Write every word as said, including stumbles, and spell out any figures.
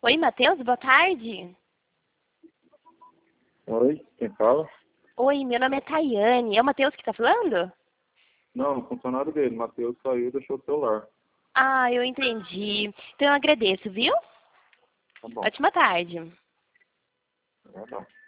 Oi, Matheus, boa tarde. Oi, quem fala? Oi, meu nome é Tayane. É o Matheus que tá falando? Não, o funcionário dele, Matheus, saiu e deixou o celular. Ah, eu entendi. Então eu agradeço, viu? Tá bom. Ótima tarde. Tá bom.